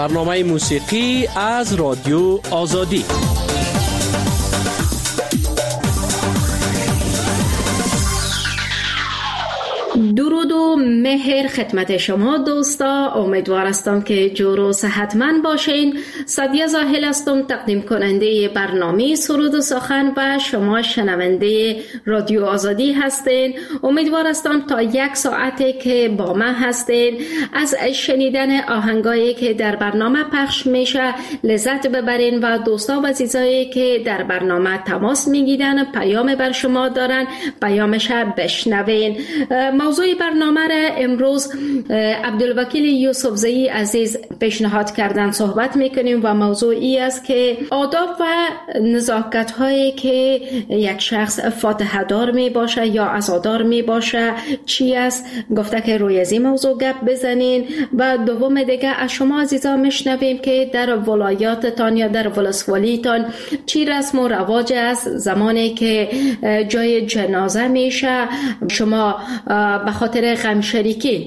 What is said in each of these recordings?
برنامه موسیقی از رادیو آزادی. درود و مهر خدمت شما دوستا. امیدوار هستم که جور و صحتمند باشین. سادیه زاهل هستم، تقدیم کننده برنامه سرود و سخن و شما شنونده رادیو آزادی هستین. امیدوار هستم تا 1 ساعتی که با من هستین از شنیدن آهنگایی که در برنامه پخش میشه لذت ببرین و دوستا و عزیزایی که در برنامه تماس میگیرن پیام بر شما دارن پیامش بشنوین. موضوع برنامه را امروز عبدالوکیل یوسفزئی عزیز پیشنهاد کردن صحبت میکنیم و موضوعی است که آداب و نزاکت هایی که یک شخص فاتحه دار می باشه یا عزادار می باشه چی است. گفته که روی از این موضوع گپ بزنین و دوم دیگه از شما عزیزان میشنویم که در ولایاتتان یا در ولسوالیتان چی رسم و رواج است زمانی که جای جنازه میشه شما به خاطر غمشریکی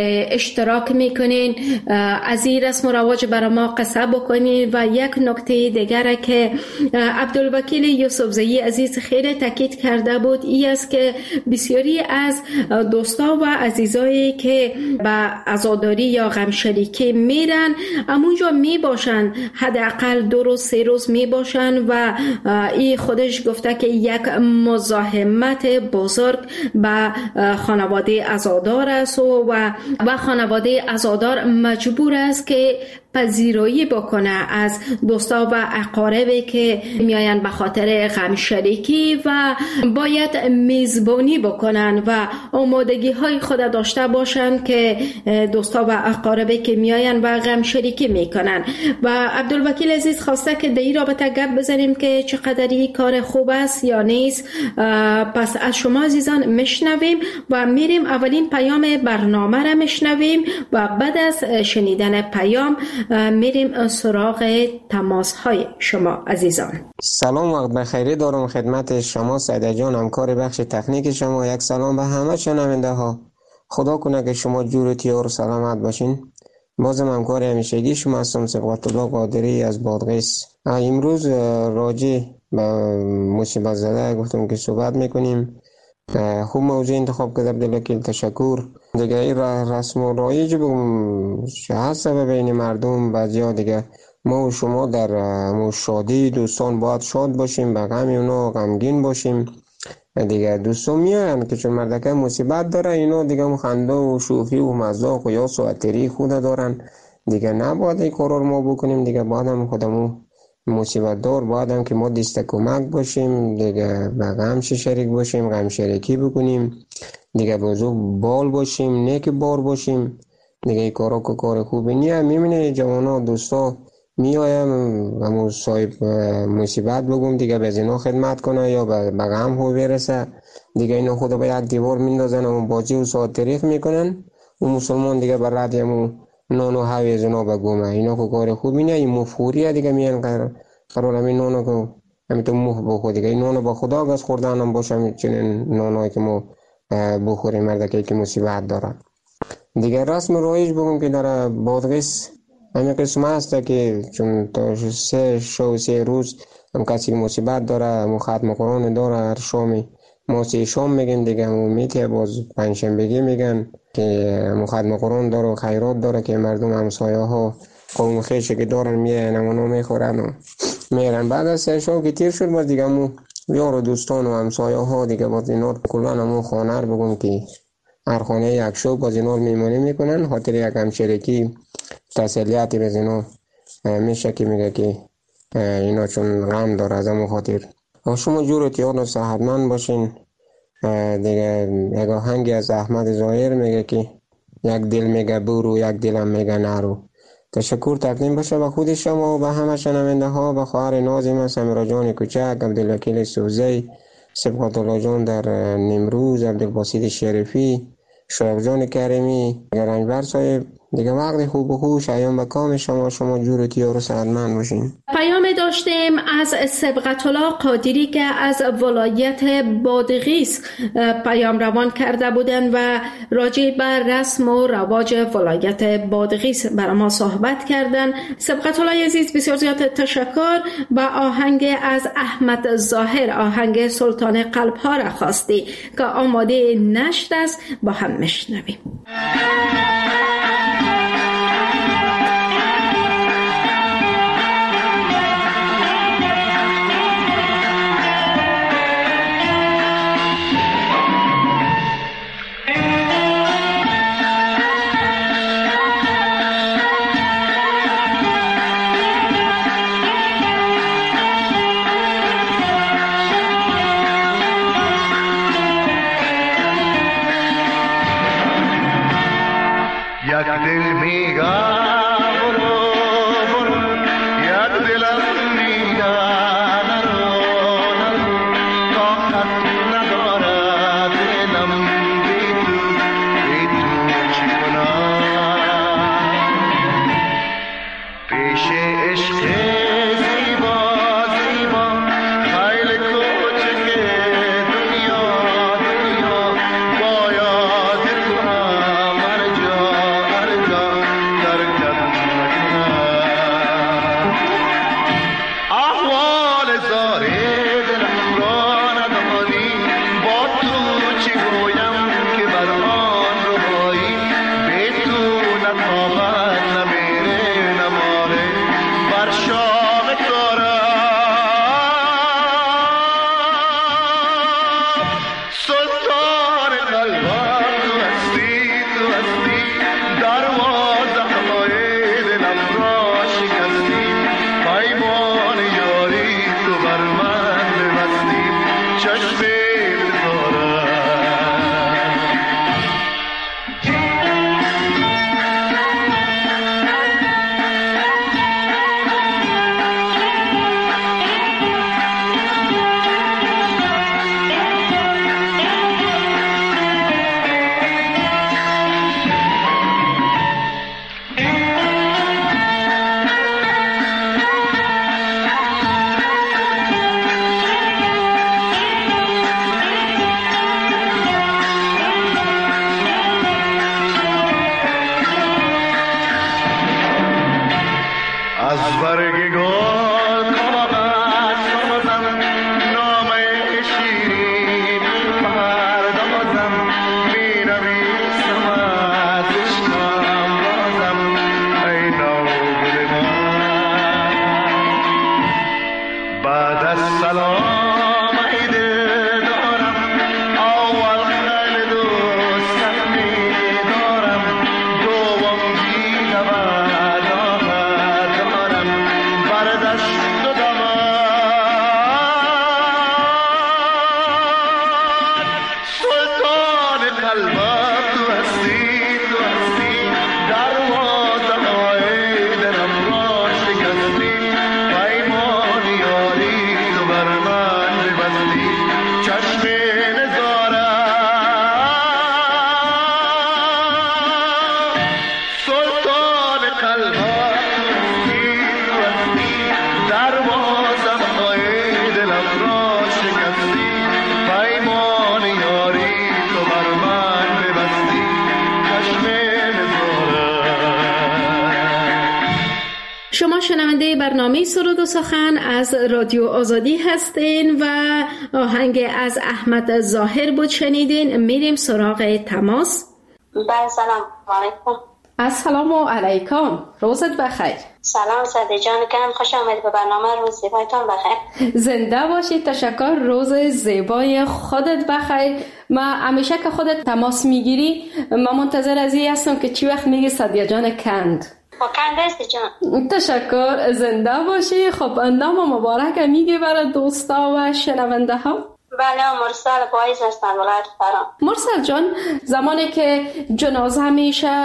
اشتراک میکنین. از این رسم و رواج برای ما قصه بکنین. و یک نکته دیگر که عبدالوکیل یوسفزئی عزیز خیلی تاکید کرده بود این است که بسیاری از دوستا و عزیزایی که به عزاداری یا غمشریکی میرن همونجا میباشن حداقل 2 روز 3 روز میباشن و این خودش گفته که یک مزاحمت بزرگ به خانواده عزادار است و خانواده عزادار مجبور است که پذیرایی بکنه از دوستا و اقاربی که میاین به خاطر غم شریکی و باید میزبانی بکنن و آمادگی های خود داشته باشن که دوستا و اقاربی که میاین و غم شریکی میکنن. و عبدالوکیل عزیز خواسته که در این رابطه گپ بزنیم که چقدر این کار خوب است یا نیست. پس از شما عزیزان میشنویم و میریم اولین پیام برنامه را میشنویم و بعد از شنیدن پیام میریم سراغ تماس های شما عزیزان. سلام، وقت بخیری دارم خدمت شما سعیده جان، همکار بخش تکنیک شما. یک سلام به همه شنونده ها. خدا کنه که شما جور و تیار و سلامت باشین. بازم همکار همیشگی شما هستم صبغت الله قادری از بادغیس. امروز راجع به مصیبت زده گفتم که صحبت میکنیم. خوب موضوع انتخاب کرد عبدالوکیل، تشکر. دیگه این رسم و رایج هست بین مردم بعضیا دیگه ما و شما در شادی دوستان باید شاد باشیم، به غم اونا غمگین باشیم. دیگه دوستان میاین که چون مردکه مصیبت داره اینا دیگه خنده و شوخی و مزاق و یاس و عطری خود دارن دیگه نباید این کارا رو ما بکنیم. دیگه باید هم خودمو مصیبت دار باید هم که ما دست کمک باشیم دیگه، به غمش شریک باشیم، غم شریکی بکنیم دیگه، بزرگ بال باشیم، نیک بار باشیم دیگه. این کارا که کار خوبی نیه. میبینه جوانا دوستا میایم همون صاحب مصیبت بگم دیگه به اینا خدمت کنه یا به غم هو برسه دیگه، اینا خدا به یک دیوار میندازن و بازی و ساعت تاریخ میکنن و مسلمان دیگه بر رد همون نانو هاوی از اونا بگومه. اینا که کار خوبی نیه. این مفهوریه دیگه. میان قرار همین نانو که همین تو مخ بخور دیگه. این نانو با خدا گز خوردن هم باشه چنین نانوی که ما بخوریم مردکی که مصیبت داره دیگه. رسم رایج بگم که در بادغیس همین قسم هسته که چون تا 3 روز هم کسی مصیبت داره هم ختم قرآن داره. هر شامی ما 3 شام میگن دیگه، هم میته باز پنجشنبگی میگن که ختم قرآن داره و خیرات داره که مردم همسایه ها قوم خیشه که دارن میرن همونو میخورن و میرن. بعد از 3 شام که تیر شد باز دیگه همو یار و دوستان و همسایه ها دیگه باز اینا کلان همون خانه رو بگم که هر خانه یک شب باز اینا رو میمانی میکنن خاطر یک همشرکی تسلیتی به اینا میشه که میگه که اینا چون غم داره از همون خاطر. شما جور و تیار و صحتمند باشین دیگه. یک آهنگی از احمد ظاهر میگه که یک دل میگه برو یک دلم میگه نرو. تشکر تقدیم باشه به خود شما و به همه شنونده ها، به خواهر نازم سمیرا جان کوچک، عبدالوکیل یوسفزئی، صبغت الله جان در نیمروز، عبدالباسط شریفی، شایق جان کریمی، رنجبر صاحب دیگه وقت خوب و خوش ایام به کام شما جور تیار و سعادتمند باشین. پیام داشتیم از سبقت الله قادری که از ولایت بادغیس پیام روان کرده بودند و راجع بر رسم و رواج ولایت بادغیس برای ما صحبت کردند. سبقت الله عزیز بسیار زیاد تشکر. با آهنگ از احمد ظاهر، آهنگ سلطان قلب ها را خواستی که آماده نشت است، با هم میشنویم. شما شنونده برنامه سرود و سخن از رادیو آزادی هستین و آهنگ از احمد ظاهر بود شنیدین. میریم سراغ تماس. سلام علیکم. السلام علیکم، روزت بخیر. سلام سعدی جان، خوش آمدید به برنامه روز زیبایتان بخیر. زنده باشید. تشکر. روز زیبای خودت بخیر. ما همیشه که خودت تماس میگیری ما منتظر از این هستم که چی وقت میگی سعدیه جان کند. کند است جان. تشکر. زنده باشی. خب نام مبارک میگی برای دوستا و شنونده ها؟ بله، مرسل پاییز هستن، ولایت فرا. مرسل جان، زمانی که جنازه میشه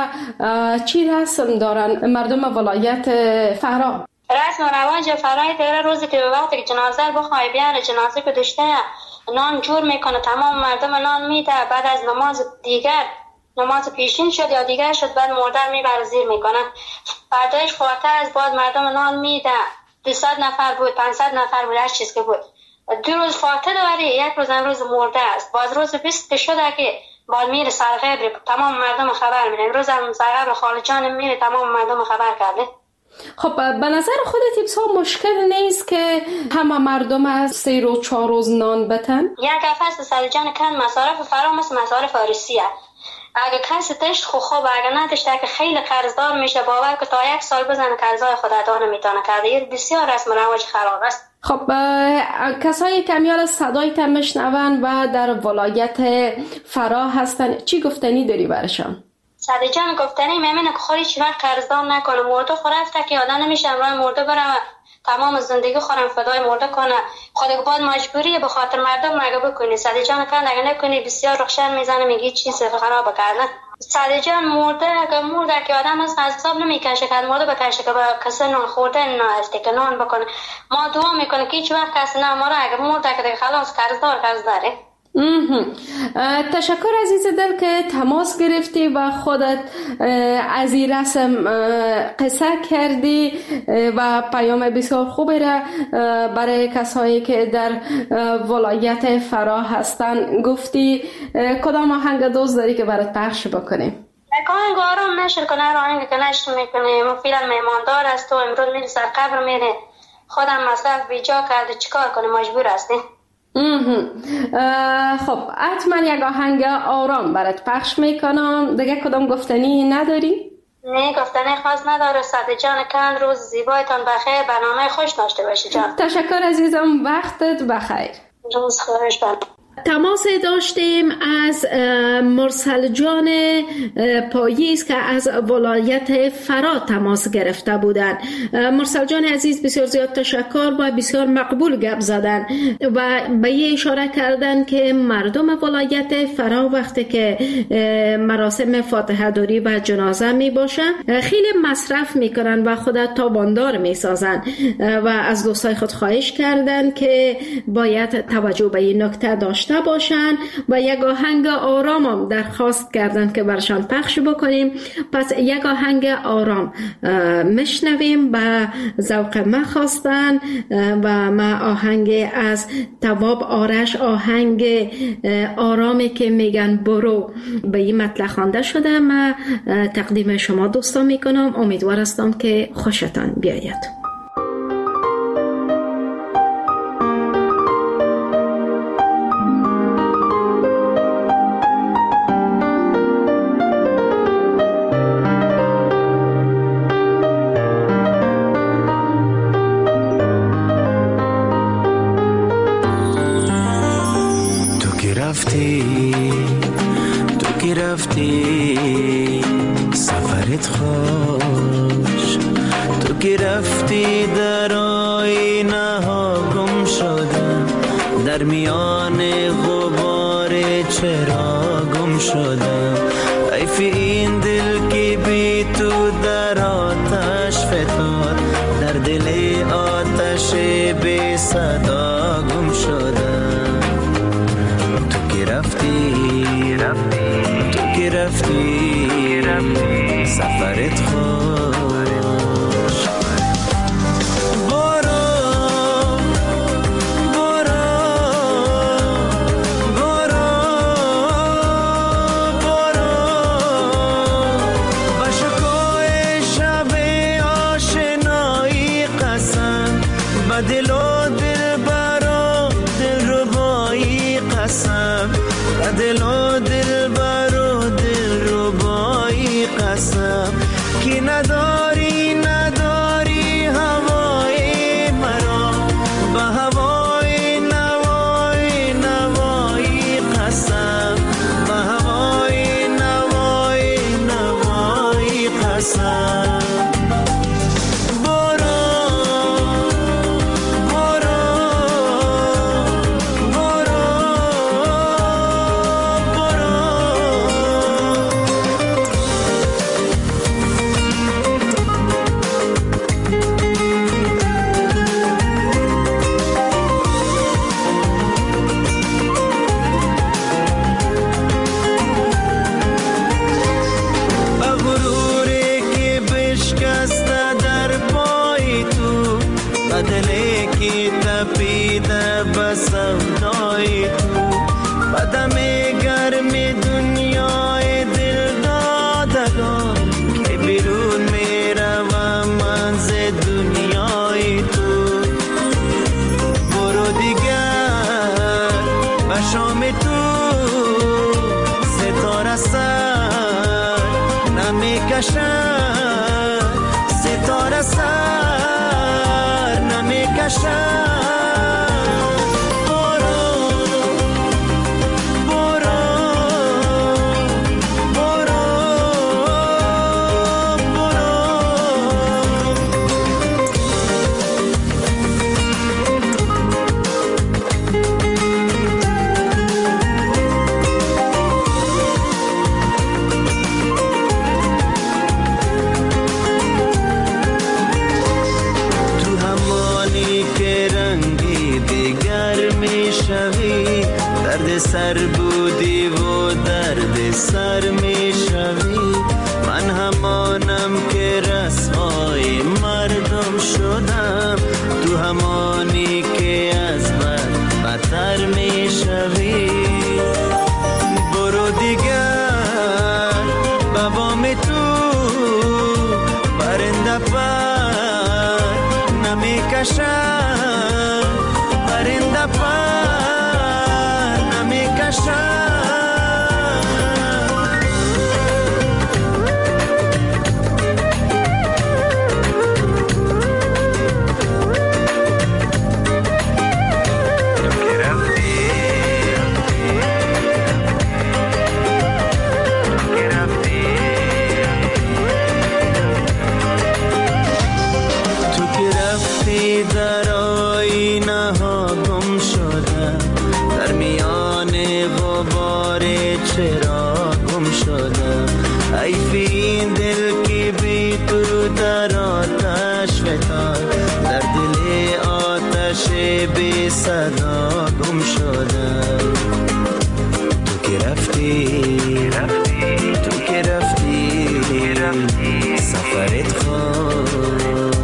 چی رسم دارن مردم ولایت فرا؟ رسم و رواج فرای دیره روزی که به وقتی که جنازه بخواه بیاره، جنازه که داشته نان جور میکنه، تمام مردم نان میده. بعد از نماز دیگر نماز پیشین شد یا دیگر شد، بعد مرده میبره زیر میکنن. فردایش فاتحه از بعد مردم نان میده. 200 نفر بود، 500 نفر بود، هر چیز که بود. 2 روز فاتحه داری، 1 روز امروز مرده است. باز روز 20 شده که بعد میره سرقبر، تمام مردم خبر میدن. روز هم سرقبر خاله جان میره، تمام مردم خبر کرده. خب به نظر خودت بسیار مشکل نیست که همه مردم از 3 روز 4 روز نان بتن؟ یک هفته ساده جان کن مصارف فرا مثل مصارف روسیه. اگه کسی تشت خوب اگه نداشته که خیلی قرضدار میشه، باور که تا 1 سال بزنه قرضای خود ادا نمیتونه کرده. یه بسیار رسم و رواج خراب است. خب کسایی که میال صدای تا میشنون و در ولایت فرا هستن چی گفتنی داری برشان؟ ساده جان گفتنی میمونه که خودی چی وقت قرضدار نکنه. مرده خورفته که آدم نمیشه راه مرده بره تمام زندگی خورم فدای مرده کنه. خود باید مجبوریه به خاطر مردم مگه بکنی. ساده جان کن اگه نکنی بسیار رخشن میزنه، میگی چی صفر خراب کردن. ساده جان مرده که آدم از غضب نمیکشه که مرده بکشه که کسی نان خورده نه است که نان بکنه. ما دعا میکنه که هیچ وقت کسی نماره اگه مرده که خلاص قرض داره. تشکر عزیز دل که تماس گرفتی و خودت از این رسم قصه کردی و پیام بسیار خوبی را برای کسایی که در ولایت فرا هستن گفتی. کدام آهنگ دوست داری که برات پخش بکنیم؟ آهنگ آرام نشر کنه، آهنگ که نشر میکنه. فیلم میماندار است و امروز میره سر قبر میره، خودم مصرف بیجا کرده، چیکار کنه، مجبور هستی. خب حتما یک آهنگ آرام برات پخش میکنم. دیگه کدام گفتنی نداری؟ نه گفتنی خاص نداره. ساده جان کن روز زیبایتان بخیر، برنامه خوش داشته باشی جان. تشکر عزیزم، وقتت بخیر. روز خوش بخیر. تماس داشتیم از مرسل جان پاییز که از ولایت فرا تماس گرفته بودند. مرسل جان عزیز بسیار زیاد تشکر و بسیار مقبول گپ زدن و به یه اشاره کردن که مردم ولایت فرا وقتی که مراسم فاتحه داری و جنازه می باشه خیلی مصرف میکنن و خودت تاواندار میسازن و از دوستای خود خواهش کردن که باید توجه به این نکته داشته باشن و یک آهنگ آرام هم درخواست کردن که برشان پخش بکنیم. پس یک آهنگ آرام مشنویم، به ذوق ما خواستن و ما آهنگ از تواب آرش، آهنگ آرامی که میگن برو، به این مطلع خوانده شده. ما تقدیم شما دوستان میکنم، امیدوار هستم که خوشتان بیاید. تو که رفتی سفرت خوش، تو که رفتی در آینه ها گم شدم، در میان غبار چرا گم شدم. حیف این دل که بی تو در آتش فتاد، در دل آتش بی صدا گم شدم. تو که رفتی سفرت خوش. برو با شکوه شب آشنایی قسم، با دل و دلبر و دلربایی قسم، با دل و دلبر و دلربایی قسم که ندارم نمیکشد، ستاره سر نمیکشد. سر بودی و درد سر می شوی، من همانم که رسوای مردم شدم، تو همانی که از من بدتر می شوی. برو دیگر بابام تو پرنده پر نمی کشد، پرنده پر در آینه ها گم شده، در میان غبار چرا گم شده. حیف این دل که بی تو در آتش فتاد، در دل آتش بی صدا گم شده. تو که رفتی تو که رفتی سفرت خوش.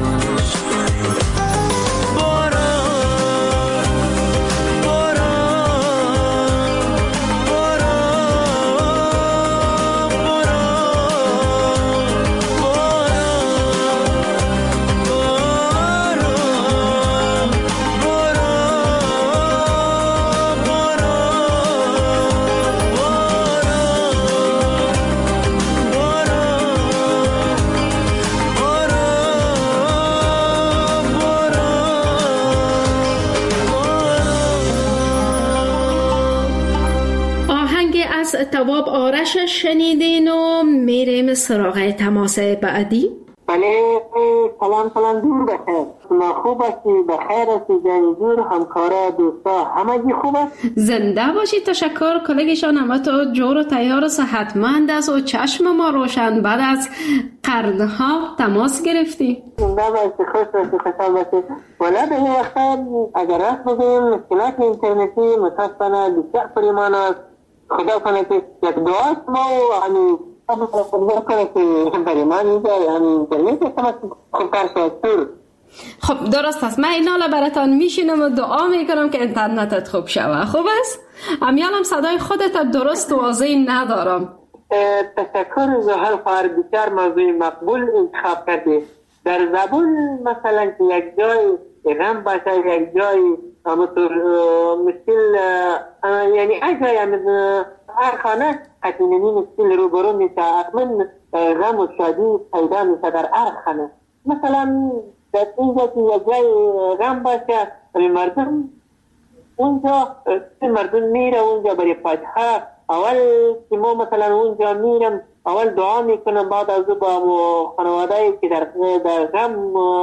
تواب آرش شنیدین و میریم سراغ تماس بعدی. بله سلام دور بخیر، شما خوب هستی؟ بخیر هستی؟ جنجور همکارا دوستا همگی خوب است؟ زنده باشید. تشکر. کلگیشان همه تو جور و تیار و صحتمند است و چشم ما روشن بعد از قرنها تماس گرفتی. زنده باشید، خوش باشید، خوشحال باشید. ولی به این وقت اگر راست بگیم مشکلات اینترنتی متاسفانه بسیار پریمان است. خدا کنه که یک دعاست ما و همین خدا کنه که برای ما اینجا همین اینترنت تماس خوبتر شد. خب درست است، من اینا براتان میشینم و دعا میکنم که اینترنتت خوب شوه. خوب است؟ امیالم صدای خودت درست و واضح ندارم. تشکر زهر خواهر، بسیار موضوع مقبول انتخاب کرده. در زبان مثلا که یک جای غم باشه، یک جای مشکل یعنی اجای هر خانه قطینی مشکل روبرو میشه، حتما غم و شادی پیدا میشه در هر خانه. مثلا در اینجا که یک جای غم باشه مردم اونجا مردم میره اونجا برای فاتحه. اول که ما مثلا اونجا میرم اول دعا میکنم، بعد از با خانواده‌ای که در غم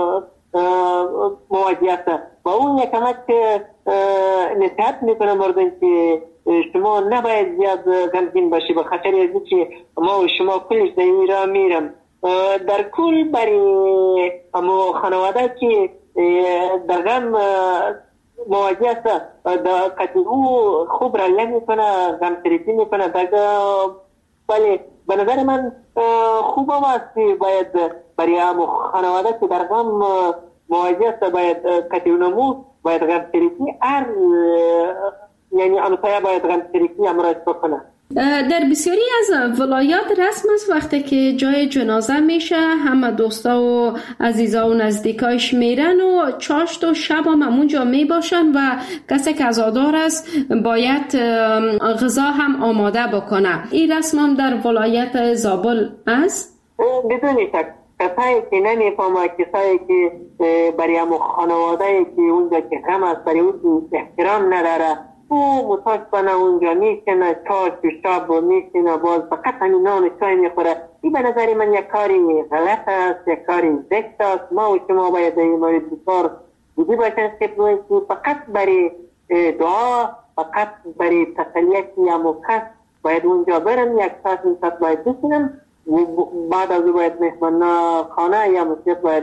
مواجه است و اون یکمت نصیحت میکنم مردم که شما نباید زیاد غمگین باشی به خاطر از که ما و شما کلش در این راه میرم. در کل برای اما خانواده که در غم مواجه است قطعی او خوب رایه میکنه، غم شریکی میکنه. بله به نظر من خوب هم است که باید برای خانواده که در غم مواجه است باید قطعی نمو باید غم شریکی یعنی همسایه باید غم شریکی امراض بکنه. در بسیاری از ولایات رسم است وقتی که جای جنازه میشه همه دوستا و عزیزا و نزدیکایش میرن و چاشت و شب هم همونجا میباشن و کسی که عزادار است باید غذا هم آماده بکنه. این رسم هم در ولایت زابل است؟ بدون شک کسایی که نمیفهمه، کسایی که برای همون خانواده که اونجا که غم است برای اون احترام نداره، او متاسفانه اونجا میشینه، چای شب میشینه، باز فقط همین نان چای میخوره. این به نظر من یک کاری غلط است، یک کاری زشت است. ما و شما باید این مورد بسیار جدی باشیم که فقط برای دعا، فقط برای تسلیت یا مکس باید اونجا برم، یک ساعت باید بشینم، بعد از او باید مهمان خانه یا مسجد باید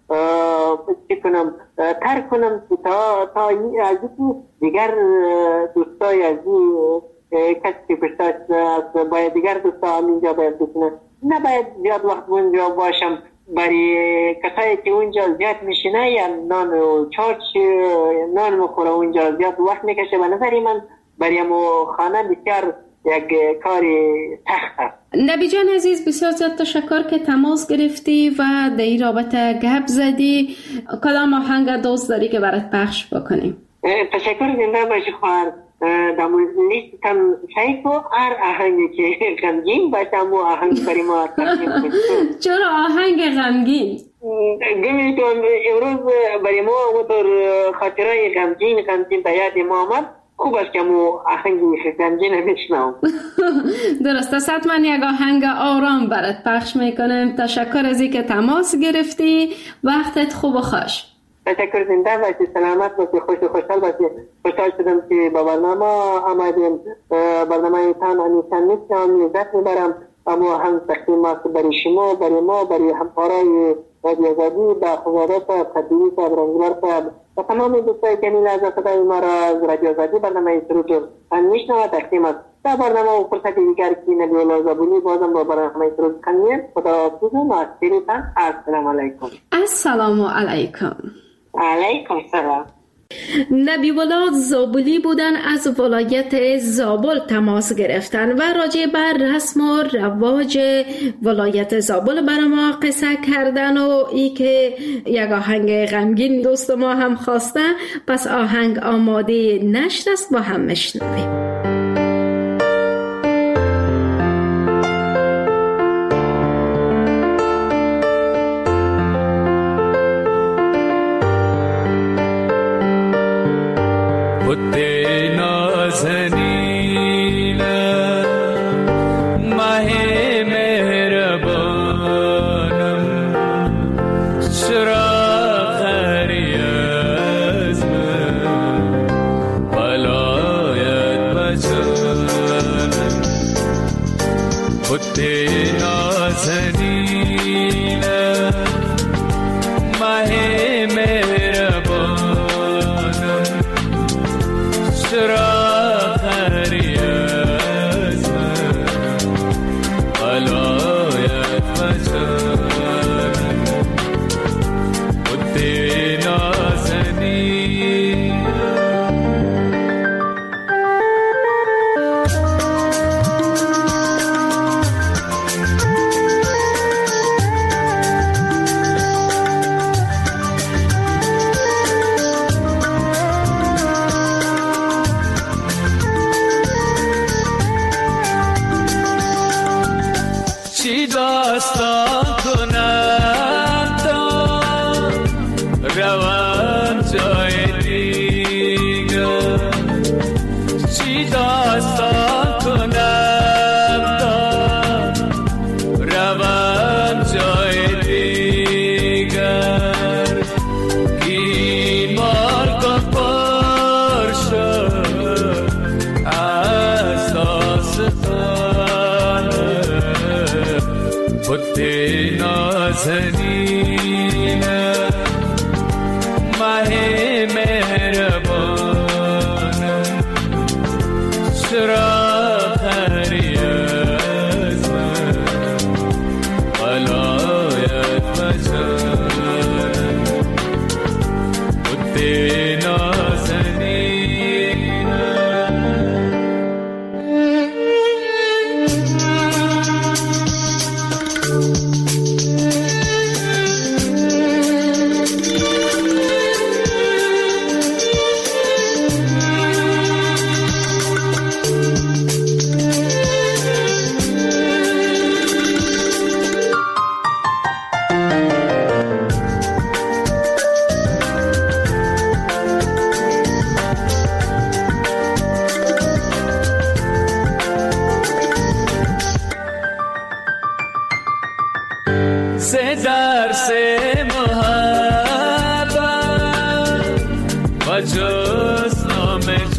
چی کنم، ترک کنم تا از این دیگر دوستای از این کسی که پشتاش باید دیگر دوستا همینجا باید بکنم. نباید زیاد وقت اونجا باشم. برای کسایی که اونجا زیاد میشینه یا نان و چارچ نان مخوره اونجا زیاد وقت میکشه، به نظری من برای امو خانه بسیار یک کاری سخت است. نبی جان عزیز، بسیار زیاد تشکر که تماس گرفتی و در این رابطه گپ زدی. کدام آهنگ دوست داری که برات پخش بکنیم؟ تشکر، زنده باشی خواهر. در مورد لیستم شایفو هر آهنگی که غمگین باشه و آهنگ برای ما تقدیم کنید. چرا آهنگ غمگین؟ گمی تو امروز برای ما اونطور خاطرهای غمگین به یاد ما آمد. خوب است که مو آهنگی غمگین میشنم. درست است، حتما یک آهنگ آرام برات پخش میکنم. تشکر از اینکه تماس گرفتی. وقتت خوب و خوش. تشکر، زنده باشی، سلامت باشی، خوش و خوشحال باشی. خوشحال شدم که با برنامه آمدیم. برنامه تان همیشه میشنم، لذت میبرم. اما هم تقدیم است برای شما، برای ما، برای همکارای رادیو آزادی، با خداداد قدیمی صاحب، رنگبر صاحب و تمام دوستای که میلازم صدای ما را از رادیو آزادی برنامه سرود میشنوند تقدیم است. در برنامه و فرصت دیگر که نبی الله زبونی بازم با برنامه سرود کنیم. خداحافظ و معصیتان. السلام علیکم. السلام علیکم. علیکم سلام. نبی الله زابلی بودن، از ولایت زابل تماس گرفتن و راجع بر رسم و رواج ولایت زابل برای ما قصه کردن و ای که یک آهنگ غمگین دوست ما هم خواستن. پس آهنگ آماده نشت است، با هم میشنویم.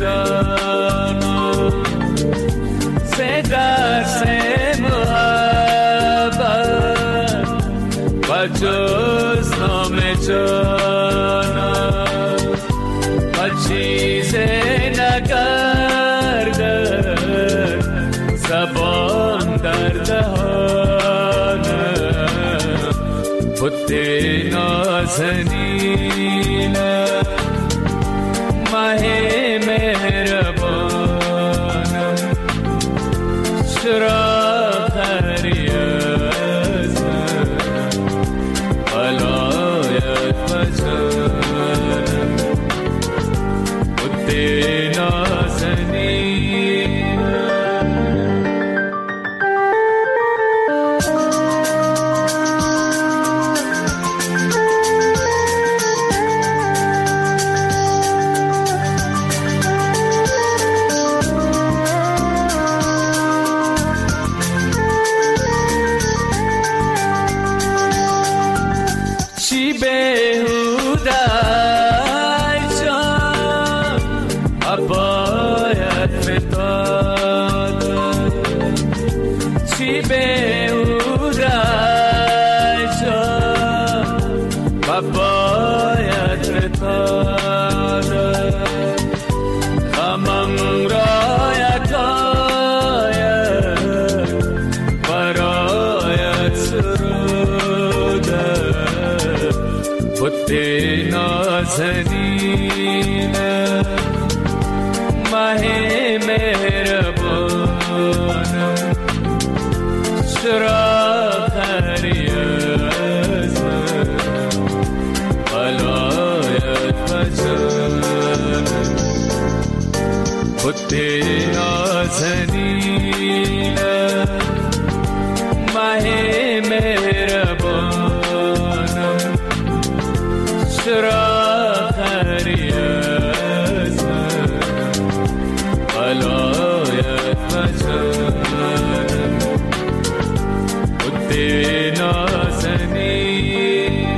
جانم سے درس محبت و جز نام جانم و چیز نگردد زبان در دهانم بت نازنینم ماه مهربانم چرا خری از من ولایت و جانم بت نازنینم. نازنینم ماه مهربانم چرا خری از من ولایت و جانم بت نازنینم ماه مهربانم چرا خری از من ولایت و جانم بت نازنینم.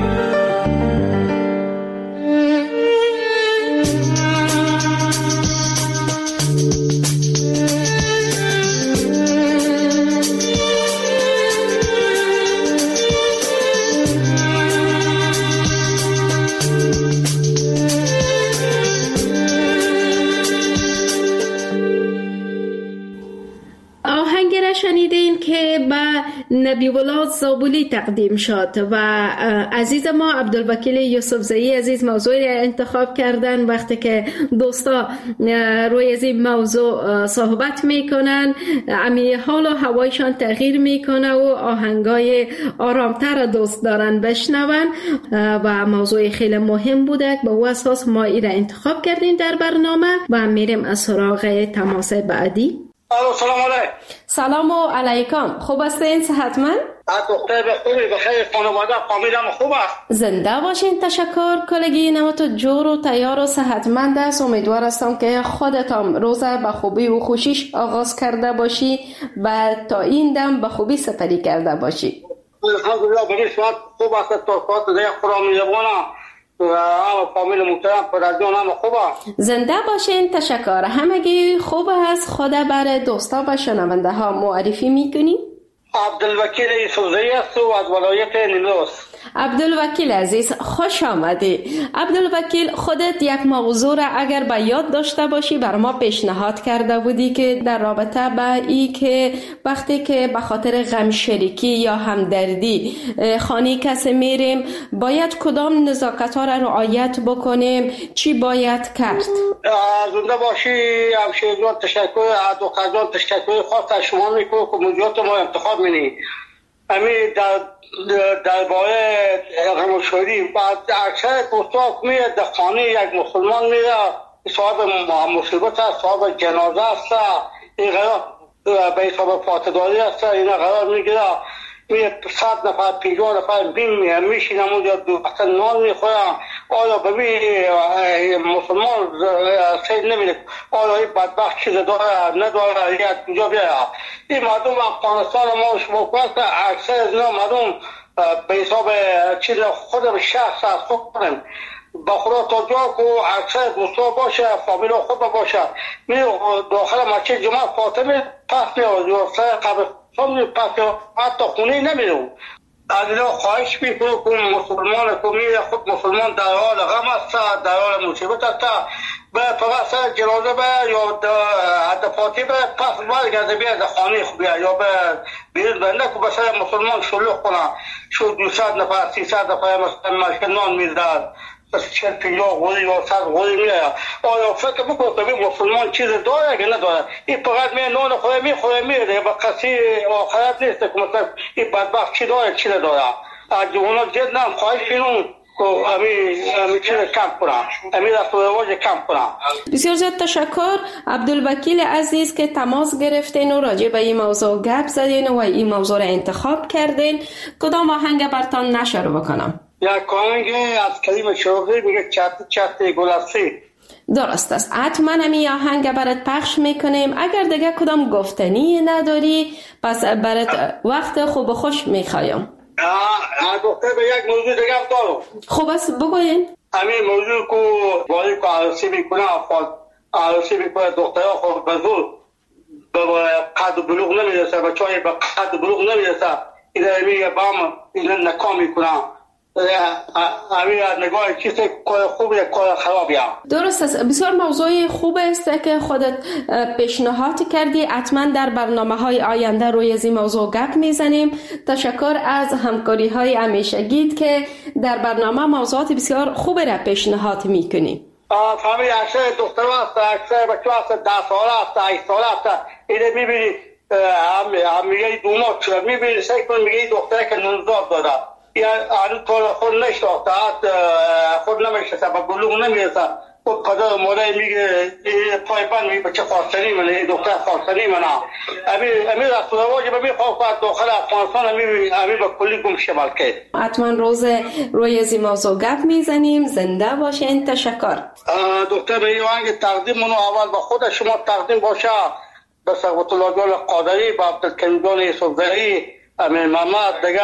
شنیدین که به نبی ولاد زابولی تقدیم شد و عزیز ما عبدالوکیل یوسفزئی عزیز موضوع انتخاب کردن. وقتی که دوستا روی از این موضوع صحبت میکنن امی حال و هوایشان تغییر میکنه و آهنگای آرامتر دوست دارن بشنون و موضوع خیلی مهم بوده. به او اساس ما این را انتخاب کردیم در برنامه و میریم از سراغ تماس بعدی. سلام علیکم. سلام علیکم. خوب هستین؟ صحتمند؟ دختر بخیر بخیر، خانواده فامیلم خوب است. زنده باشین. تشکر. کلگی نوت جور و تیار و صحتمند است. امیدوار هستم که خودتان روزه به خوبی و خوشیش آغاز کرده باشی و تا این دم به خوبی سپری کرده باشی. الحمدلله بگیر شما خوب است. توقعات دیگه خدا می‌یابونه و فامیل محترم پرادیون هم خوبه. زنده باشین. تشکر. همگی خوب است. خدا بر دوستا و شنونده ها معرفی میکنی؟ عبدالوکیل یوسفزئی است و از ولایت نیمروز. عبدالوکیل عزیز خوش آمدی. عبدالوکیل خودت یک موضوع را اگر به یاد داشته باشی بر ما پیشنهاد کرده بودی که در رابطه با ای که وقتی که به خاطر غم شریکی یا همدردی خانه کسی میریم باید کدام نزاکت ها را رعایت بکنیم، چی باید کرد؟ زنده باشی همشیر جان. تشکر دکتر جان. تشکر خاص از شما میکنم که موضوعات ما انتخاب می‌کنید. امی در باره غمشوری بعد اکثر دوستا میاد در خانه یک مسلمان میره صاحب مصیبت است، صاحب جنازه است، این قرار به حساب فاتحه‌داری است، این قرار میگیره میاد 100 نفر 50 نفر بین میشینم اونجا دوستا نان میخورن. آیا ببین مسلمان سید نمیده آیا این بدبخت چیز داره نداره یک کجا بیاره. این مردم افغانستان ما شما کنید اکثر از اینا مردم به حساب چیز خودم شخص از خودم با خدا تا جا که اکثر دوستا باشه فامیل خود باشه می داخل مسجد جمعه فاطمه پس میاد یا سر قبرستان پس حتی خونه نمیرم. از اینا خواهش میکنم که مسلمان که خود مسلمان در حال غم است، در حال مصیبت است، فقط سر جنازه به یا دفاتی به پس برگرده بیاد خانه خوب یا به بیرون بنده که به سر مسلمان شلوغ کنه. شو 200 نفر 300 نفر مثلا نان میداد بس 40-50 غوری یا 100 غوری میاد. آیا فکر میکنه که مسلمان چیز داره که نداره؟ این فقط می نان خواه میخوره میره به کسی آخرت نیست که مثلا این بدبخت چی داره چی نداره. از جوانا جد نم خواهش کنم که امی چیز کم کنم، امی رسول رواج کم کنم. بسیار زیاد تشکر عبدالوکیل عزیز که تماس گرفتین و راجع به این موضوع گپ زدین و این موضوع را انتخاب کردین. کدام آهنگ برتان نشر بکنم؟ یک آهنگ از کریم شوقی میگه چت چت گلستی. درست است، حتما همین آهنگ برات پخش میکنیم. اگر دیگه کدام گفتنی نداری پس برات وقت خوب و خوش میخوایم. دکتر به یک موضوع دیگه دارم. خوب است بگوین. همین موضوع که ولی که عروسی میکنه عروسی میکنه دخترها خود به زور به قد بلوغ نمیرسه، بچه های به قد بلوغ نمیرسه، این میگه بام این نکام میکنه. همین از نگاه چیزی کار خوبی کار خرابی هم. درست است، بسیار موضوع خوب است که خودت پیشنهاد کردی. حتما در برنامه‌های آینده روی این موضوع گپ میزنیم. تشکر از همکاری های همیشگیت که در برنامه موضوعات بسیار خوب را پیشنهاد میکنی. فهمی اکثر دختر هست، اکثر بچه هست، 10 ساله هست، 8 ساله هست، اینه میبینی هم میگه دومات شده، میبینی سعی کن میگه دختره که 19 داده یا طول خود نشتاخته، خود نمیشته، به بلوغ نمیرسه. خود پدر مادر میگه پایبند میگه بچه خواستنی منه، دختر خواستنی منه. امی رسول رواجی به میخواه که داخل افغانستان امی به کلی گم شمال که. حتما روز روی از این موضوع گپ میزنیم. زنده باشین. تشکر. دکتر به این آهنگ تقدیم منو اول به خود شما تقدیم باشه، به ثروت الله جان قادری، به عبدالکریم جان یوسفزئی، امین محمد دیگه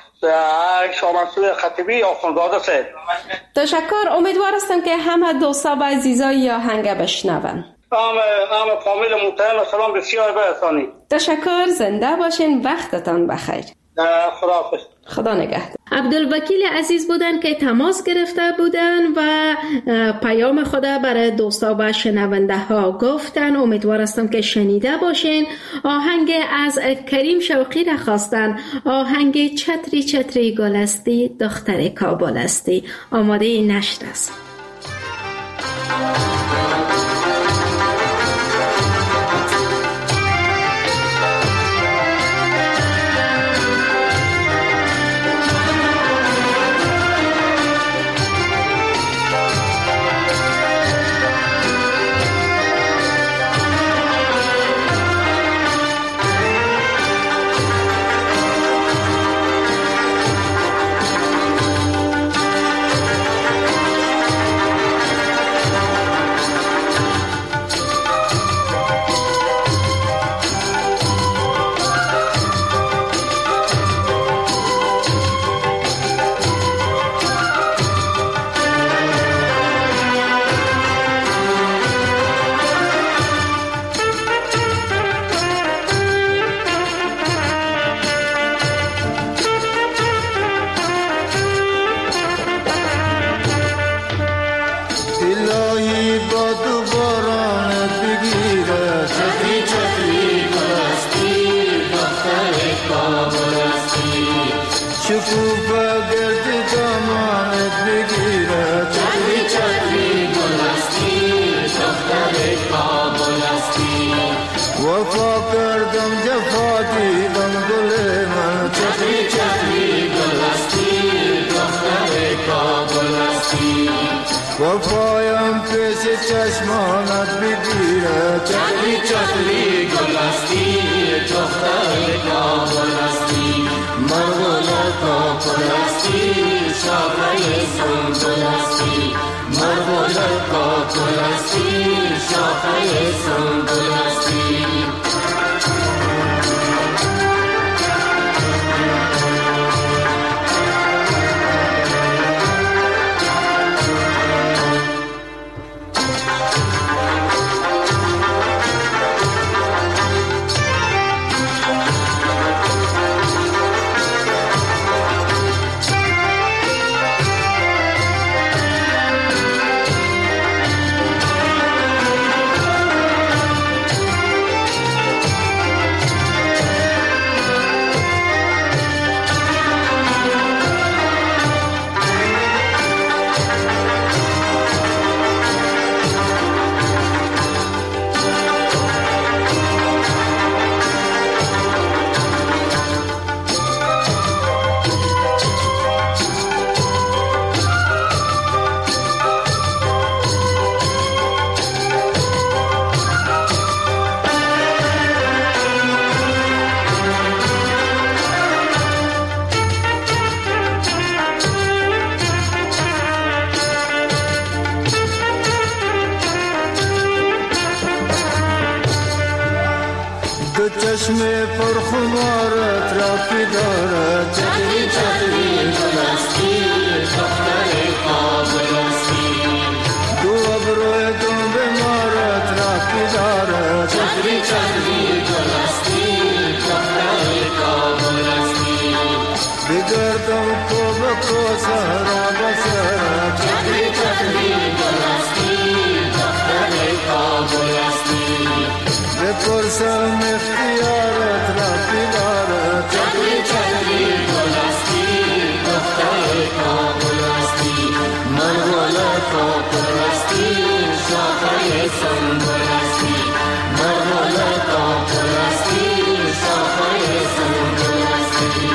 شامنصور خطیبی آخوندزاده سید. تشکر. امیدوار هستم که همه دوستا و عزیزای آهنگ بشنون. همه فامیل محترم سلام بسیار برسانی. تشکر. زنده باشین. وقتتان بخیر. خداحافظ. خدا نگهدار. عبدالوکیل عزیز بودن که تماس گرفته بودن و پیام خود برای دوستا و شنونده ها گفتن. امیدوار هستم که شنیده باشین. آهنگ از کریم شوقی را خواستن، آهنگ چتری چتری گلستی دختر کابل استی. آماده نشر است. وفایم پیش چشمانت بگیره، چتری چتری گلستی دختر کابل استی، مرغوله کابل استی شاخه سنبل استی، مرغوله کابل استی شاخه سنبل استی. تو چشم پرخمارت را پیدارد چطری چطری گلستی دختر کابلستی دو ابروی دون بمارت را پیدارد چطری چطری گلستی دختر کابلستی بگردم تو بکو سهرا بسرد چطری چطری گلستی دختر کابلستی بپرسم اختیارت را پیدارد چطری چطری گلستی دختر کابلستی من گلتا پرستی شاخه سنبلستی من گلتا پرستی شاخه سنبلستی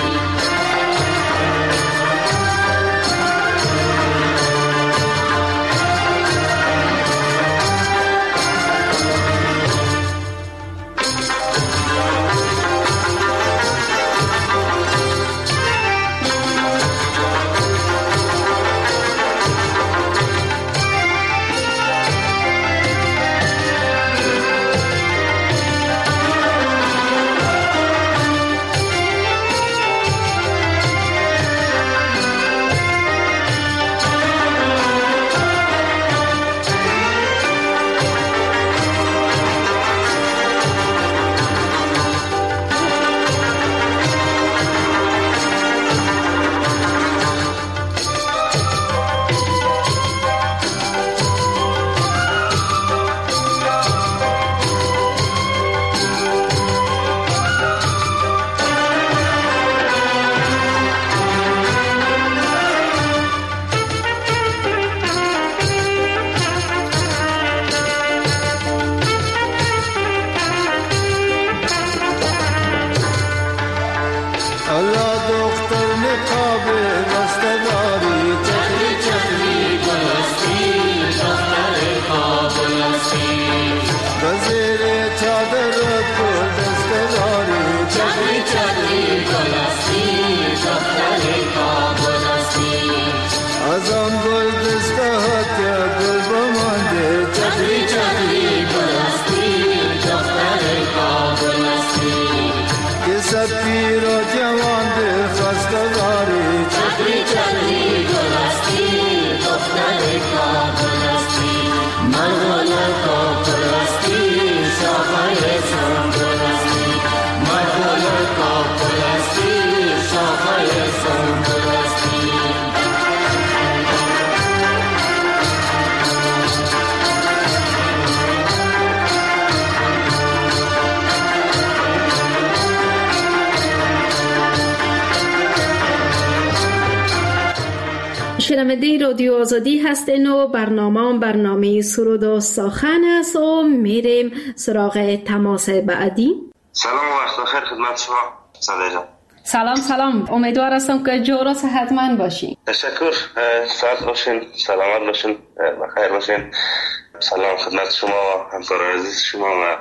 شنونده رادیو آزادی هستین و برنامه سرود و سخن است و میریم سراغ تماس بعدی. سلام و وقت بخیر خدمت شما صدای جان. سلام امیدوار هستم که جور و صحتمند باشین. تشکر، سعادت باشین، سلامت باشین، بخیر باشین. سلام خدمت شما همکاران عزیز شما و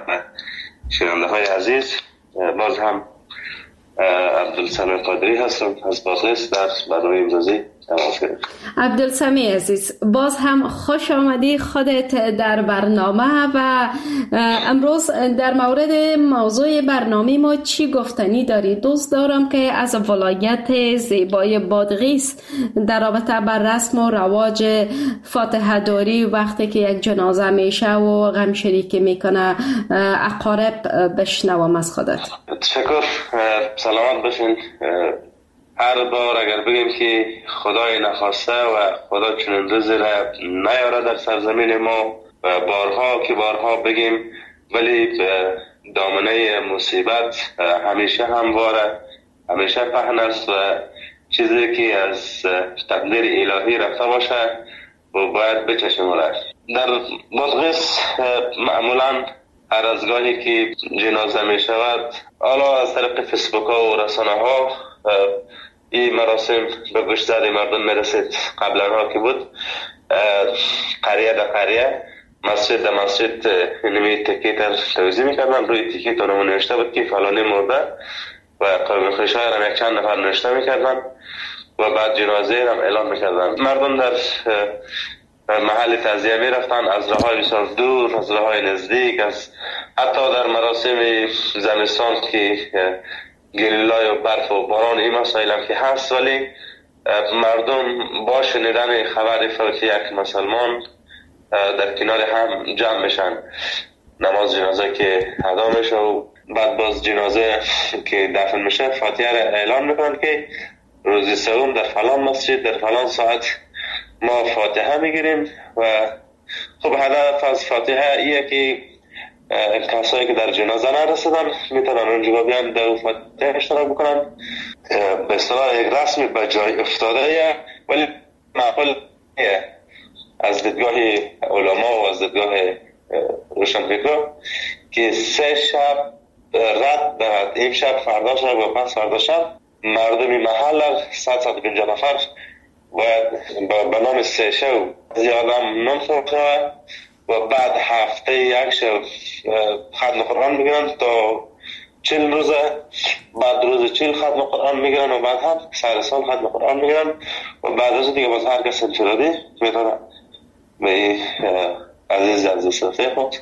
شنونده های عزیز. باز هم عبدالسمی قادری هستم از بادغیس در برنامه امروزی. عبدالسمی عزیز، باز هم خوش آمدی خودت در برنامه و امروز در مورد موضوع برنامه ما چی گفتنی داری؟ دوست دارم که از ولایت زیبای بادغیس در رابطه بر رسم و رواج فاتحه داری وقتی که یک جنازه میشه و غم شریکی میکنه اقارب بشنوم از خودت. تشکر، سلامت باشین. هر بار اگر بگیم که خدای نخواسته و خدا چنین روزی را نیاره در سرزمین ما و بارها بگیم، ولی دامنه مصیبت همیشه همواره، همیشه پهن است و چیزی که از تقدیر الهی رفته باشه و باید بچشمونش. در بادغیس معمولا هر از گاهی که جنازه می شود، حالا از طریق فیسبوک ها و رسانه ها این مراسم به گوش زد مردم میرسید. قبلا ها که بود قریه در قریه، مسجد در مسجد نمی تکیت توضیح میکردن، روی تکیت اونمون نوشته بود که فلانی مرده و قوم خویش های را یک چند نفر نوشته میکردن و بعد جنازه را اعلام میکردن. مردم در محل تعزیه می رفتن، از راههای بسیار دور، از راههای نزدیک، از حتی در مراسم زمستان که گریلای و برف و باران این مسائل هم که هست، ولی مردم با شنیدن خبر فوت یک مسلمان در کنار هم جمع میشن، نماز جنازه که ادا میشه و بعد باز جنازه که دفن میشه فاتحه را اعلان میکنن که روز سوم در فلان مسجد در فلان ساعت ما فاتحه میگیریم. و خب هدف از فاتحه ایه که کسایی که در جنازه نرسیدن میتونن اونجا بیان در فاتحه اشتراک بکنن. به اصطلاح یک رسمی به جای افتاده، ولی معقول از دیدگاه علما و از دیدگاه روشنفکران که 3 شب رد دهد، این شب فردا شب و پس فردا شب مردم محل 150 نفر باید به نام 3 شب زیادم ننفق شود و بعد هفته یک شب ختم قرآن میگیرن تا 40 روزه، بعد روز 40 ختم قرآن میگیرن و بعد هم سر سال ختم قرآن میگیرن و بعد از دیگه باز هر کس انفرادی میتونه به عزیز صدقه خود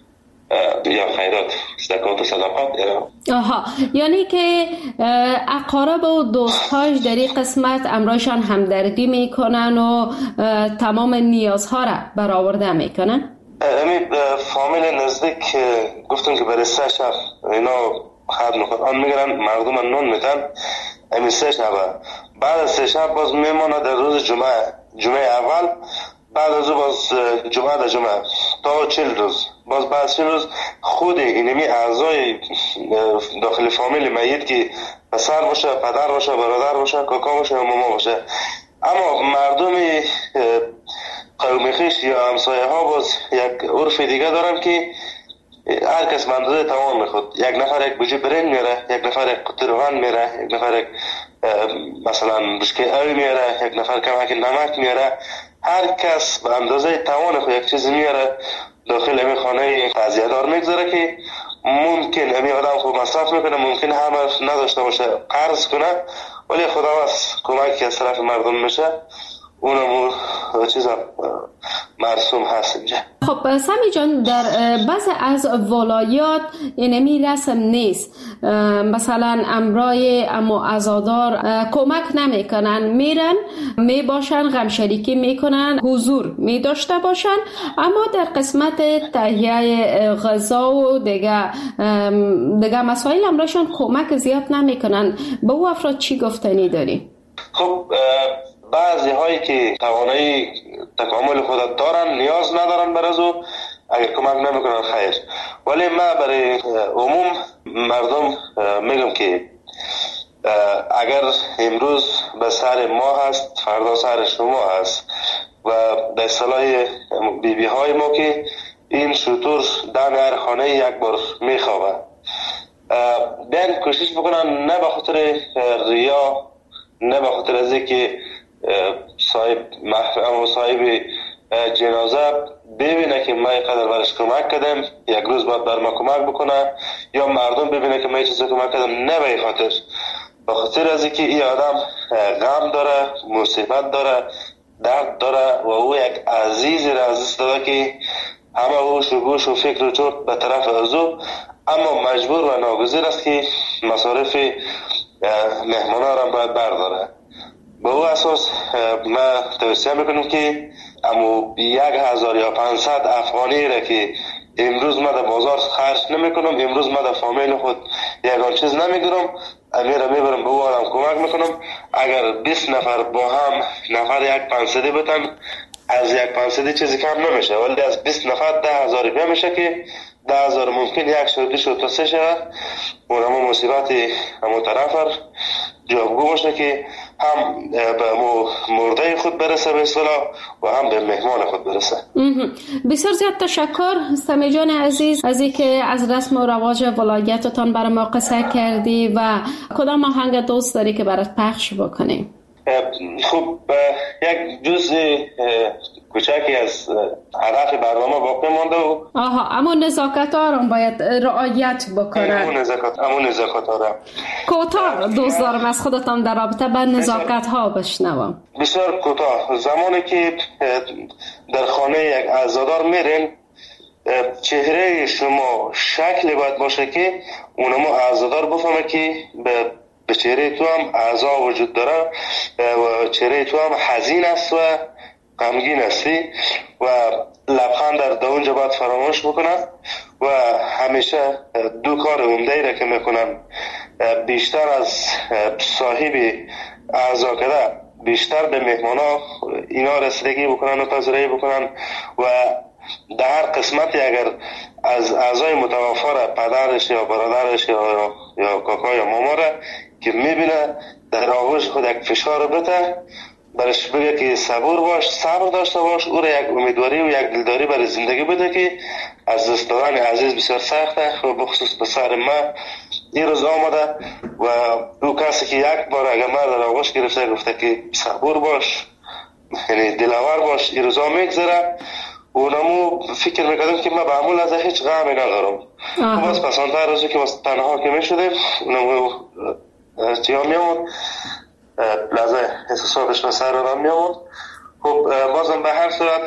یا خیرات صدقات و صدقات. یعنی که اقارب و دوستهاش در این قسمت امرایشان همدردی میکنن و تمام نیازها را برآورده میکنن. فامیل نزدیک گفتم که برای 3 شب اینا ختم قرآن میگیرن، مردم نون میتن. امی 3 شب بعد از 3 شب باز میمونه در روز جمعه اول، بعد از باز جمعه در جمعه تا 40 روز، باز بعد 40 روز خود اینمی اعضای داخل فامیل میت که پسر باشه، پدر باشه، برادر باشه، کاکا باشه، ماما باشه، اما مردم قوم خویش یا همسایه ها باز یک عرف دیگه دارن که هر کس منظور توان میخواد، یک نفر یک بوجه برنج میاره، یک نفر یک قطع روغن میاره، یک نفر یک مثلا بشکه اوی میاره، یک نفر کمک نمک میاره، هر کس به اندازه توان خود یک چیز میاره داخل امی خانه تعزیه دار میگذاره که ممکن امی آدم خوب مصرف میکنه، ممکن همه نداشته باشه قرض کنه، ولی خدا از کمک که از طرف مردم میشه اونم چیز مرسوم هست اینجا. خب سمی جان، در بعض از ولایات اینمی رسم نیست، مثلا امرای اما عزادار کمک نمیکنن، میرن میباشن، غمشریکی میکنن، حضور میداشته باشن، اما در قسمت تهیه غذا و دیگه مسائل امرایشان کمک زیاد نمیکنن. به او افراد چی گفتنی داری؟ خب بعضی هایی که توانایی تکامل خود دارن نیاز ندارن برازو اگر کمک نمیکنن خیر، ولی من برای عموم مردم میگم که اگر امروز به سر ما هست فردا سر شما هست و به اصطلاح بیبی های ما که این شطور دم هر خانه یک بار میخوابه، بیان کوشش بکنن نه به خاطر ریا، نه به خاطر از اینکه صاحب جنازه ببینه که ما قدر برش کمک کردم یک روز باید بر ما کمک بکنه، یا مردم ببینه که ما چیز کمک کردم، نه به خاطر، به خاطر از اینکه این آدم غم داره، مصیبت داره، درد داره و او یک عزیزی را از دست داده که همه هوش و گوش و فکر و چرت به طرف ازو، اما مجبور و ناگزیر است که مصارف مهمانه را باید برداره. به او اساس ما توصیه میکنم که امو 1000 یا 500 افغانی را که امروز ما در بازار خرج نمیکنم، امروز ما در فامیل خود یکان چیز نمیگیرم، امیر میبرم به او آدم کمک میکنم. اگر 20 نفر با هم نفر 1 500 بتن، از 1 500 چیزی کم نمیشه، ولی از 20 نفر 10,000 روپیه میشه که 10,000 ممکن 1 شد 2 شد تا 3 شد. اونم مصیبت همون طرف جوابگو باشه که هم به مرده خود برسه به اصطلاح و هم به مهمان خود برسه. بسیار زیاد تشکر سمی جان عزیز از اینکه از رسم و رواج ولایتتان برای ما قصه کردی و کدام آهنگ دوست داری که برات پخش بکنیم؟ خب یک جزء کوچکی از هدف برنامه باقی مانده و اما نزاکت ها رو باید رعایت بکنه. همون نزاکت ها را کوتاه دوست دارم از خودتان در رابطه با نزاکت ها بشنوم. بسیار کوتاه. زمانی که در خانه یک عزادار میرین، چهره شما شکلی باید باشه که اونمو عزادار بفهمه که به چهره تو هم اعضا وجود داره و چهره تو هم حزین است و غمگین هستی و لبخند در اونجا باید فراموش بکنن و همیشه دو کار عمده‌ای را که میکنن، بیشتر از صاحب اعضا کده بیشتر به مهمانا اینا رسیدگی بکنن و پذیرایی بکنن و در هر قسمتی اگر از اعضای متوفا را پدرش یا برادرش یا کاکا یا ماما را که میبینه در آغوش خود یک فشار بده، برش بگه که صبر داشته باش، او را یک امیدواری و یک دلداری برای زندگی بده که از دست دادن عزیز بسیار سخته و بخصوص پسر ما این روز آمده و او کسی که یک بار اگر ما در آغوش گرفته گفته که صبر باش، یعنی دلاور باش، این روزا میگذره. اونمو فکر میکردم که ما به عمول از هیچ غمی ندارم. باز پسانتر روزی که باز تنها که میشدیم اونمو چیا میامون لحظه احساساتش به سر آدم میامون. خب بازم به هر صورت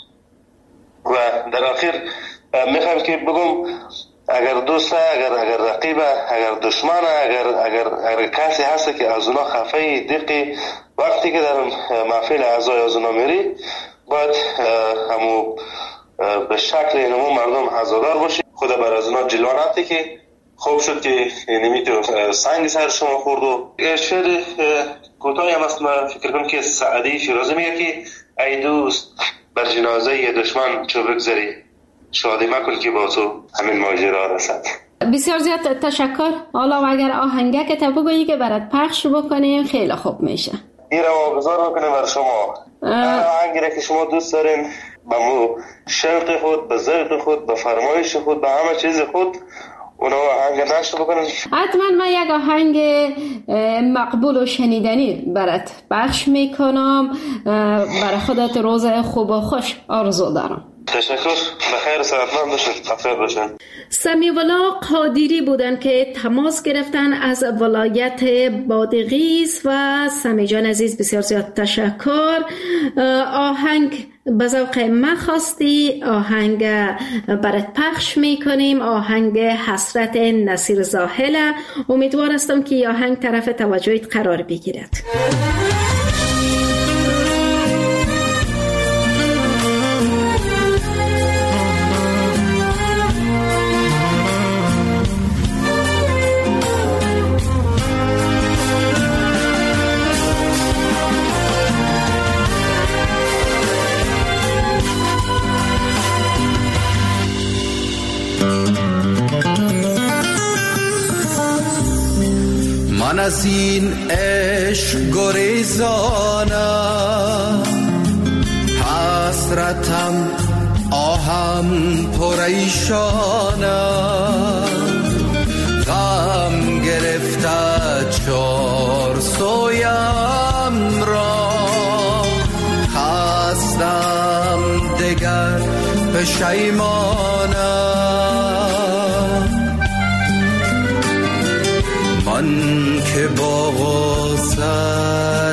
و در آخر میخوایم که بگم اگر دوسته، اگر رقیبه، اگر دشمنه، اگر کسی هست که از اونا خفه دقی وقتی که در محفل اعضای از اونا میری باید همو به شکل اینمو مردم عزادار باشی، خود بر از اونا جلوانتی که خوب شد که نمی که سنگ سر شما خورد. و شعر کوتاهی هم است، من فکر کنم که سعدی شیرازی میگه که ای دوست بر جنازه دشمن چو بگذری، شادی مکن که با تو همین ماجرا رسد. بسیار زیاد تشکر. حالا اگر آهنگه که تا بگویی که برات پخش بکنیم خیلی خوب میشه. این رو واگذار بکنیم بر شما. آهنگی را که شما دوست دارین به مو شوق خود، به ذوق خود، به فرمایش خود، به همه چیز خود اونا آهنگ نشر بکنن. حتما من یک آهنگ مقبول و شنیدنی برات پخش میکنم. برای خودت روز خوب و خوش آرزو دارم. تشکر. بخیر، سلامت باشین، بخیر باشین. سمیع‌الله قادری بودن که تماس گرفتن از ولایت بادغیس و سمی جان عزیز بسیار زیاد تشکر. آهنگ به ذوق من خواستی، آهنگ برات پخش میکنیم، آهنگ حسرت نصیر زاهله. امیدوار هستم که آهنگ طرف توجهت قرار بگیرد. من از این عشق گریزانم، حسرتم آهم پریشانم، غم گرفته چار سویم را، خستم دگر پشیمانم. من که با غصه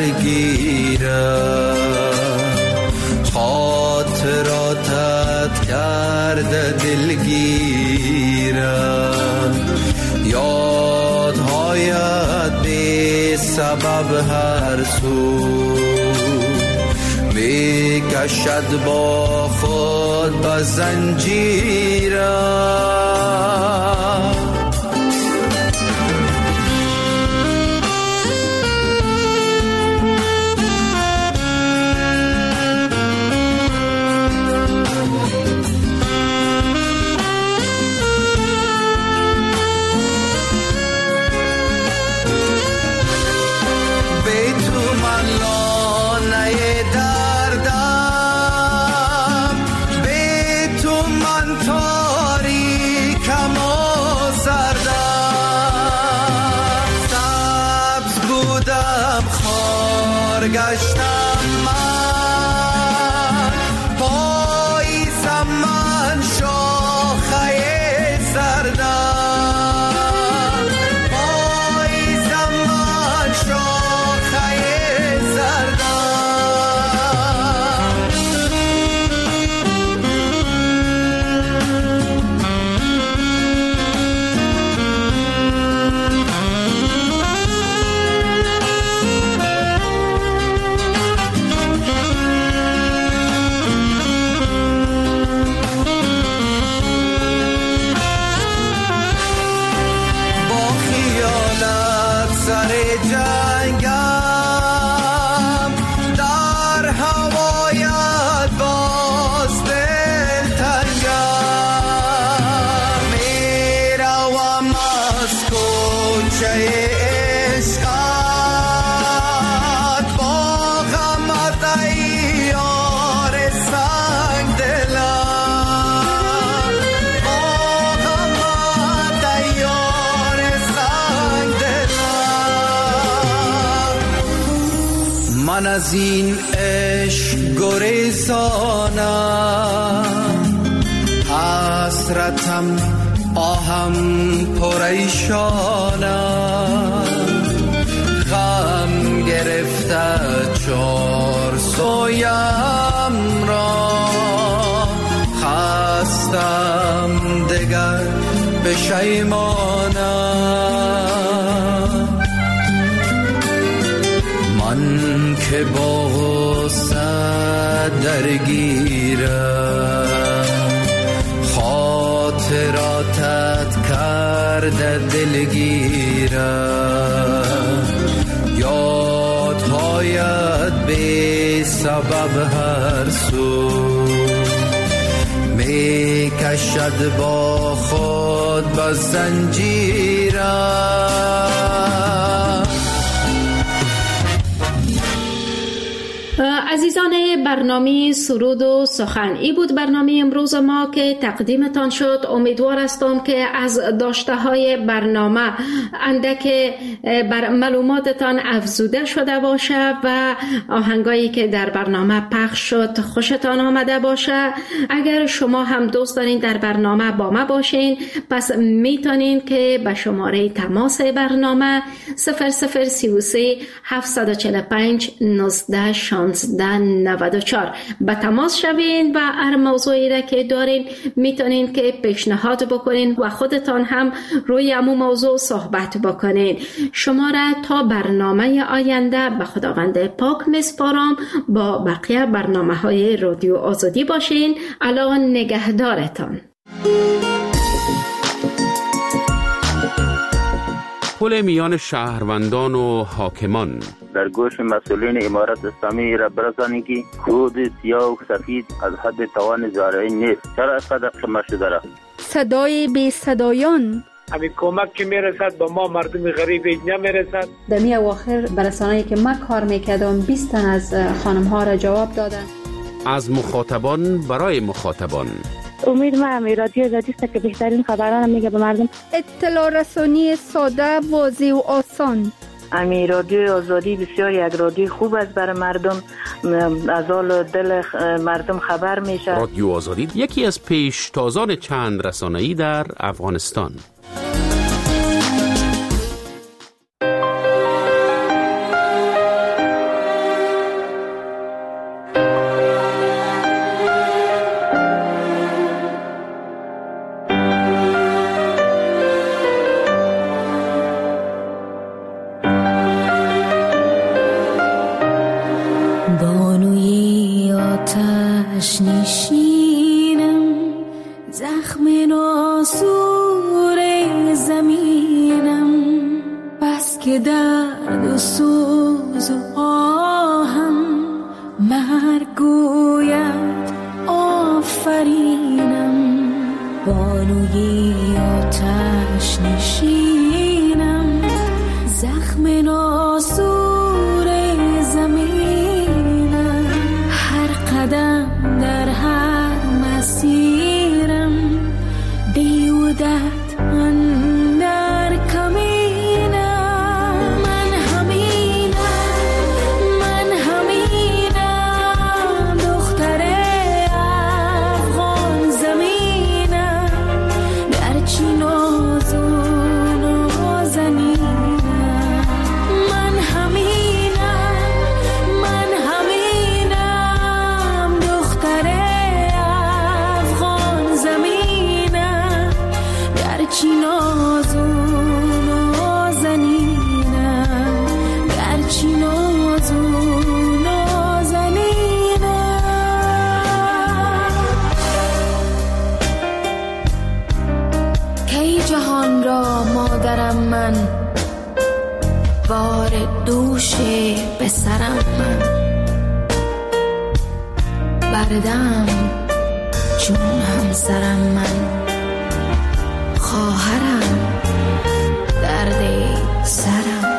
درگیرم، خاطراتت کرده دلگیرم، یادهایت بی سبب هر سو می کشد با خود به زنجیرم. تاری برگشتم من پاییزم من شاخه زردم پاییزم من شاخه زردم من از این عشق گریزانم حسرتم آهم پریشانم غم گرفته چار سویم را خستم دگر پشیمانم من که با غصه درگیرم خاطراتت کرده دلگیرم یادهایت بی سبب هر سو می کشد با خود با زنجیرم. عزیزان برنامه سرود و سخن، ای بود برنامه امروز ما که تقدیمتان شد. امیدوار هستم که از داشته های برنامه اندک بر معلوماتتان افزوده شده باشه و آهنگایی که در برنامه پخش شد خوشتان آمده باشه. اگر شما هم دوست دارین در برنامه با ما باشین، پس میتونین که به شماره تماس برنامه 0033 745 19 16 94 به تماس شوین و هر موضوعی را که دارین میتونین که پیشنهاد بکنین و خودتان هم روی همون موضوع صحبت بکنین. شما را تا برنامه آینده به خداوند پاک میسپارم. با بقیه برنامه‌های رادیو آزادی باشین. الان نگهدارتان. پل میان شهروندان و حاکمان. در گوش مسئولین امارت اسلامی را برسانید که خود سیاه و سفید از حد توان زارعی نیست. چرا اینقدر خمه شده را؟ صدای بی صدایان. همین کمک که میرسد به ما مردم غریب نمیرسد. در می اواخر برسانه‌ای که من کار میکردم 20 تن از خانم ها را جواب دادن. از مخاطبان برای مخاطبان. امید ما امی رادیو آزادی است که بهترین خبران میگه به مردم. اطلاع رسانی ساده، واضح و آسان. امی رادیو آزادی بسیار یک رادیو خوب است برای مردم، از حال دل مردم خبر میشه. رادیو آزادی یکی از پیشتازان چند رسانه‌ای در افغانستان. نشینم زخم ناسور زمینم، بس که درد و سوز و آهم مرگ گوید آفرینم. بانوی آتش نشینم زخم ناسور زمینم، هر قدم در هر مسیرم بیودت اندر کمینم. من همینم، من کی جهان را مادرم من، بار دوش به سرم من، بردم چون همسرم من، خواهرم درد سرم من.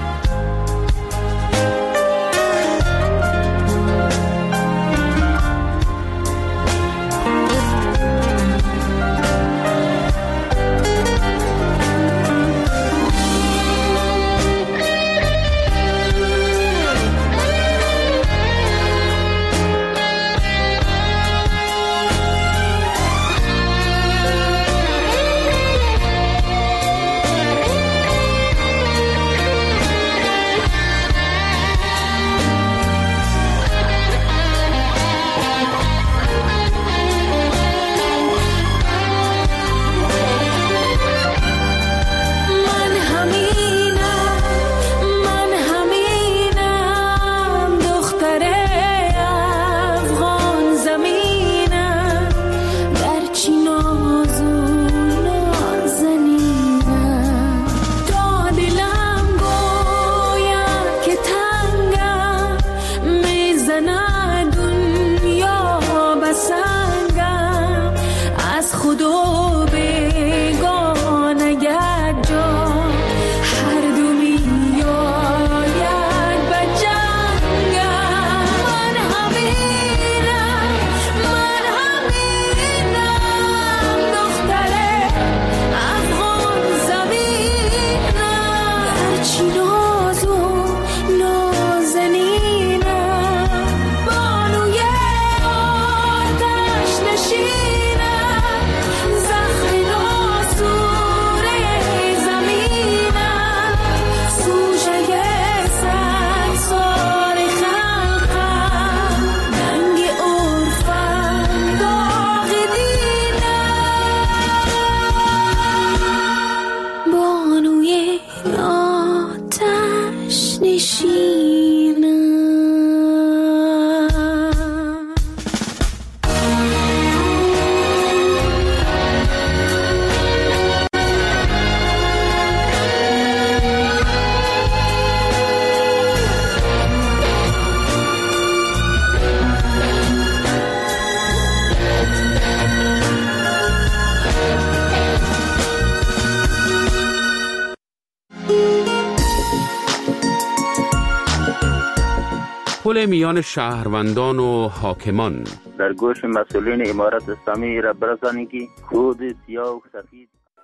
پل میان شهروندان و حاکمان. در گوش مسئولین امارت اسلامی را برسانید که خود سیاه و سفید